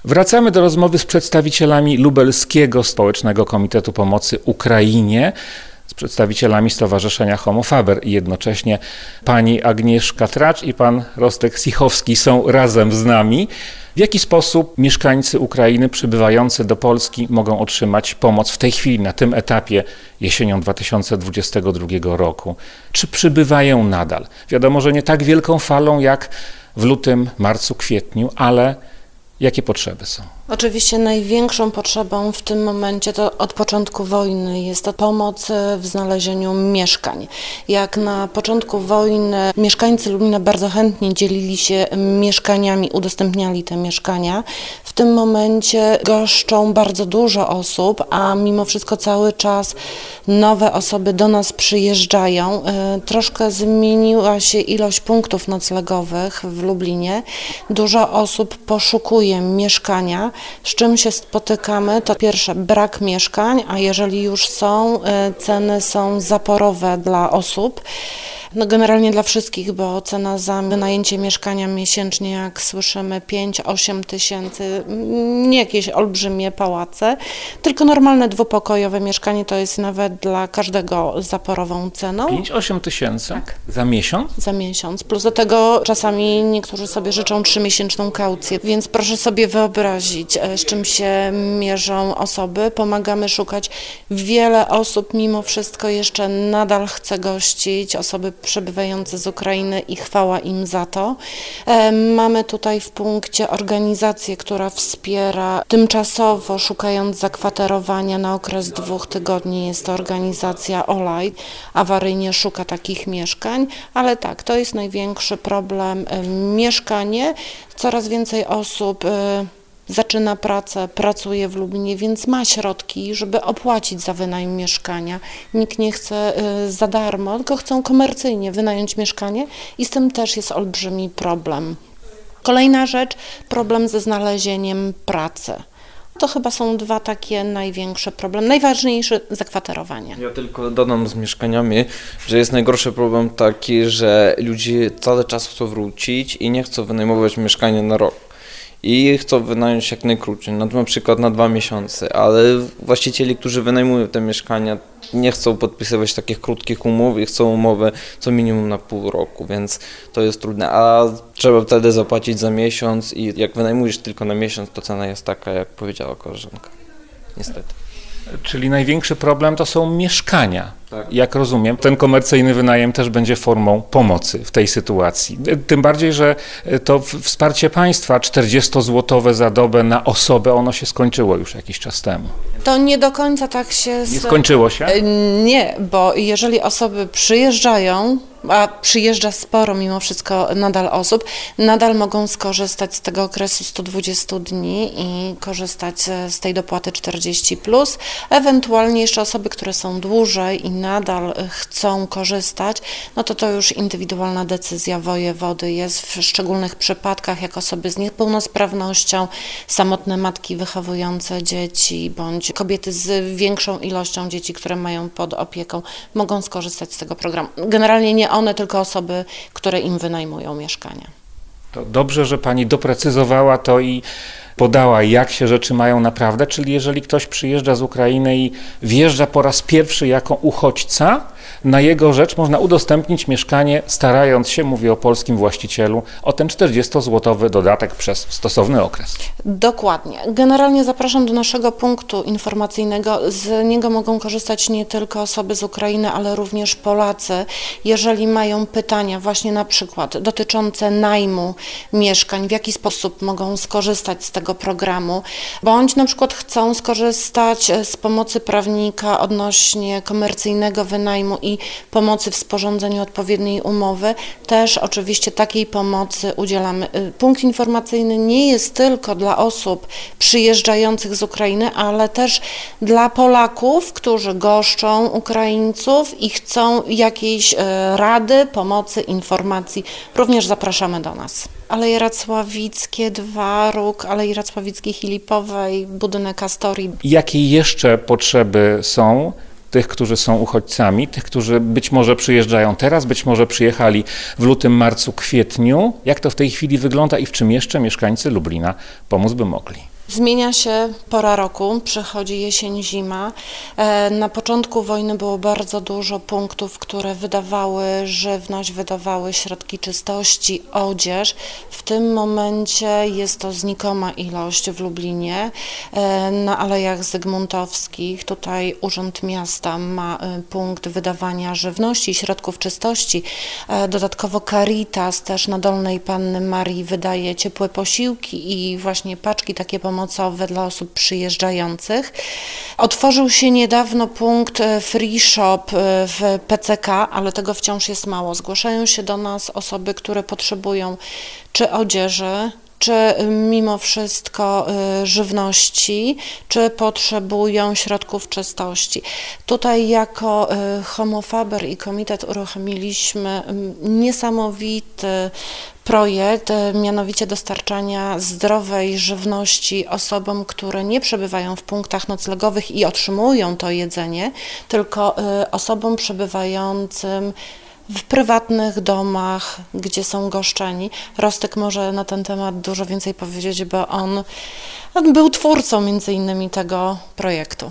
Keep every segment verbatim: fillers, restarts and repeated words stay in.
Wracamy do rozmowy z przedstawicielami Lubelskiego Społecznego Komitetu Pomocy Ukrainie, z przedstawicielami Stowarzyszenia Homo Faber i jednocześnie pani Agnieszka Tracz i pan Rostek Sichowski są razem z nami. W jaki sposób mieszkańcy Ukrainy przybywający do Polski mogą otrzymać pomoc w tej chwili, na tym etapie jesienią dwa tysiące dwudziestego drugiego roku? Czy przybywają nadal? Wiadomo, że nie tak wielką falą jak w lutym, marcu, kwietniu, ale jakie potrzeby są? Oczywiście największą potrzebą w tym momencie to od początku wojny jest to pomoc w znalezieniu mieszkań. Jak na początku wojny mieszkańcy Lublina bardzo chętnie dzielili się mieszkaniami, udostępniali te mieszkania. W tym momencie goszczą bardzo dużo osób, a mimo wszystko cały czas nowe osoby do nas przyjeżdżają. Troszkę zmieniła się ilość punktów noclegowych w Lublinie. Dużo osób poszukuje mieszkania. Z czym się spotykamy, to pierwsze brak mieszkań, a jeżeli już są, ceny są zaporowe dla osób. No generalnie dla wszystkich, bo cena za wynajęcie mieszkania miesięcznie, jak słyszymy, pięć osiem tysięcy, nie jakieś olbrzymie pałace, tylko normalne dwupokojowe mieszkanie to jest nawet dla każdego zaporową ceną. pięć osiem tysięcy? Tak. Za miesiąc? Za miesiąc. Plus do tego czasami niektórzy sobie życzą trzymiesięczną kaucję, więc proszę sobie wyobrazić, z czym się mierzą osoby. Pomagamy szukać. Wiele osób mimo wszystko jeszcze nadal chce gościć, osoby przebywające z Ukrainy i chwała im za to. Mamy tutaj w punkcie organizację, która wspiera tymczasowo, szukając zakwaterowania na okres dwóch tygodni. Jest to organizacja Olaj, awaryjnie szuka takich mieszkań, ale tak, to jest największy problem. Mieszkanie, coraz więcej osób zaczyna pracę, pracuje w Lublinie, więc ma środki, żeby opłacić za wynajem mieszkania. Nikt nie chce za darmo, tylko chcą komercyjnie wynająć mieszkanie i z tym też jest olbrzymi problem. Kolejna rzecz, problem ze znalezieniem pracy. To chyba są dwa takie największe problemy. Najważniejsze zakwaterowanie. Ja tylko dodam z mieszkaniami, że jest najgorszy problem taki, że ludzie cały czas chcą wrócić i nie chcą wynajmować mieszkania na rok. I chcą wynająć jak najkrócej, na przykład na dwa miesiące, ale właściciele, którzy wynajmują te mieszkania, nie chcą podpisywać takich krótkich umów i chcą umowę co minimum na pół roku, więc to jest trudne, a trzeba wtedy zapłacić za miesiąc i jak wynajmujesz tylko na miesiąc, to cena jest taka, jak powiedziała koleżanka, niestety. Czyli największy problem to są mieszkania. Tak. Jak rozumiem, ten komercyjny wynajem też będzie formą pomocy w tej sytuacji. Tym bardziej, że to wsparcie państwa czterdziestozłotowe za dobę na osobę, ono się skończyło już jakiś czas temu. To nie do końca tak się... Nie skończyło się? Nie, bo jeżeli osoby przyjeżdżają, a przyjeżdża sporo mimo wszystko nadal osób, nadal mogą skorzystać z tego okresu sto dwadzieścia dni i korzystać z tej dopłaty czterdzieści plus. Ewentualnie jeszcze osoby, które są dłużej i nadal chcą korzystać, no to to już indywidualna decyzja wojewody jest w szczególnych przypadkach, jak osoby z niepełnosprawnością, samotne matki wychowujące dzieci, bądź kobiety z większą ilością dzieci, które mają pod opieką, mogą skorzystać z tego programu. Generalnie nie one, tylko osoby, które im wynajmują mieszkania. To dobrze, że pani doprecyzowała to i podała, jak się rzeczy mają naprawdę, czyli jeżeli ktoś przyjeżdża z Ukrainy i wjeżdża po raz pierwszy jako uchodźca, na jego rzecz można udostępnić mieszkanie, starając się, mówię o polskim właścicielu, o ten czterdziestozłotowy dodatek przez stosowny okres. Dokładnie. Generalnie zapraszam do naszego punktu informacyjnego. Z niego mogą korzystać nie tylko osoby z Ukrainy, ale również Polacy. Jeżeli mają pytania właśnie na przykład dotyczące najmu mieszkań, w jaki sposób mogą skorzystać z tego programu, bądź na przykład chcą skorzystać z pomocy prawnika odnośnie komercyjnego wynajmu i pomocy w sporządzeniu odpowiedniej umowy, też oczywiście takiej pomocy udzielamy. Punkt informacyjny nie jest tylko dla osób przyjeżdżających z Ukrainy, ale też dla Polaków, którzy goszczą Ukraińców i chcą jakiejś rady, pomocy, informacji. Również zapraszamy do nas. Aleje Racławickie dwa, róg Alei Racławickiej-Filipowej, budynek Astorii. Jakie jeszcze potrzeby są tych, którzy są uchodźcami, tych, którzy być może przyjeżdżają teraz, być może przyjechali w lutym, marcu, kwietniu? Jak to w tej chwili wygląda i w czym jeszcze mieszkańcy Lublina pomóc by mogli? Zmienia się pora roku, przychodzi jesień, zima. E, Na początku wojny było bardzo dużo punktów, które wydawały żywność, wydawały środki czystości, odzież. W tym momencie jest to znikoma ilość w Lublinie. E, Na Alejach Zygmuntowskich, tutaj Urząd Miasta ma e, punkt wydawania żywności i środków czystości. E, Dodatkowo Caritas też na Dolnej Panny Marii wydaje ciepłe posiłki i właśnie paczki takie pomocowe pomocowe dla osób przyjeżdżających. Otworzył się niedawno punkt Free Shop w P C K, ale tego wciąż jest mało. Zgłaszają się do nas osoby, które potrzebują czy odzieży, czy mimo wszystko żywności, czy potrzebują środków czystości. Tutaj jako Homofaber i Komitet uruchomiliśmy niesamowity projekt, mianowicie dostarczania zdrowej żywności osobom, które nie przebywają w punktach noclegowych i otrzymują to jedzenie, tylko osobom przebywającym w prywatnych domach, gdzie są goszczeni. Rostek może na ten temat dużo więcej powiedzieć, bo on, on był twórcą między innymi tego projektu.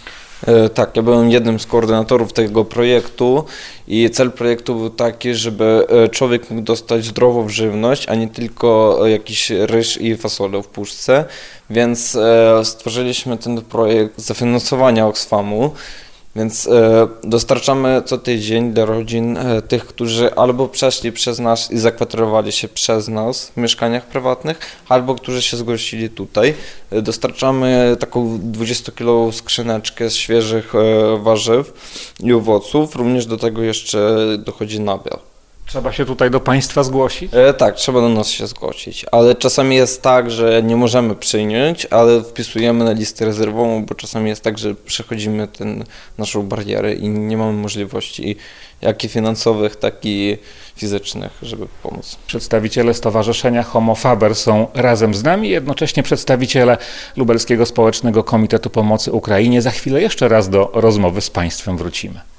Tak, ja byłem jednym z koordynatorów tego projektu i cel projektu był taki, żeby człowiek mógł dostać zdrową żywność, a nie tylko jakiś ryż i fasolę w puszce, więc stworzyliśmy ten projekt z zafinansowania Oxfamu. Więc e, dostarczamy co tydzień dla rodzin e, tych, którzy albo przeszli przez nas i zakwaterowali się przez nas w mieszkaniach prywatnych, albo którzy się zgłosili tutaj. E, dostarczamy taką dwudziestokilową skrzyneczkę z świeżych e, warzyw i owoców. Również do tego jeszcze dochodzi nabiał. Trzeba się tutaj do Państwa zgłosić? E, tak, trzeba do nas się zgłosić, ale czasami jest tak, że nie możemy przyjąć, ale wpisujemy na listę rezerwową, bo czasami jest tak, że przechodzimy ten, naszą barierę i nie mamy możliwości jak i finansowych, tak i fizycznych, żeby pomóc. Przedstawiciele Stowarzyszenia Homofaber są razem z nami, jednocześnie przedstawiciele Lubelskiego Społecznego Komitetu Pomocy Ukrainie. Za chwilę jeszcze raz do rozmowy z Państwem wrócimy.